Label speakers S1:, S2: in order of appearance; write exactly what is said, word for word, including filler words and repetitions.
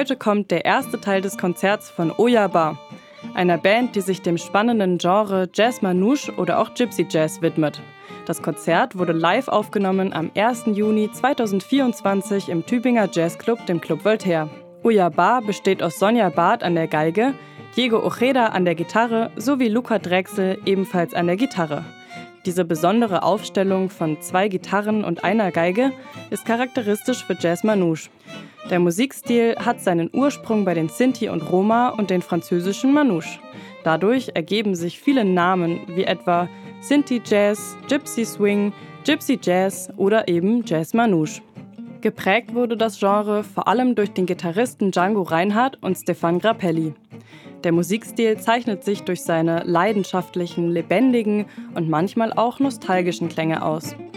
S1: Heute kommt der erste Teil des Konzerts von Oyaba, einer Band, die sich dem spannenden Genre Jazz Manouche oder auch Gypsy Jazz widmet. Das Konzert wurde live aufgenommen am ersten Juni zweitausendvierundzwanzig im Tübinger Jazzclub, dem Club Voltaire. Oyaba besteht aus Sonja Barth an der Geige, Diego Ojeda an der Gitarre sowie Luca Drechsel ebenfalls an der Gitarre. Diese besondere Aufstellung von zwei Gitarren und einer Geige ist charakteristisch für Jazz Manouche. Der Musikstil hat seinen Ursprung bei den Sinti und Roma und den französischen Manouche. Dadurch ergeben sich viele Namen wie etwa Sinti Jazz, Gypsy Swing, Gypsy Jazz oder eben Jazz Manouche. Geprägt wurde das Genre vor allem durch den Gitarristen Django Reinhardt und Stéphane Grappelli. Der Musikstil zeichnet sich durch seine leidenschaftlichen, lebendigen und manchmal auch nostalgischen Klänge aus.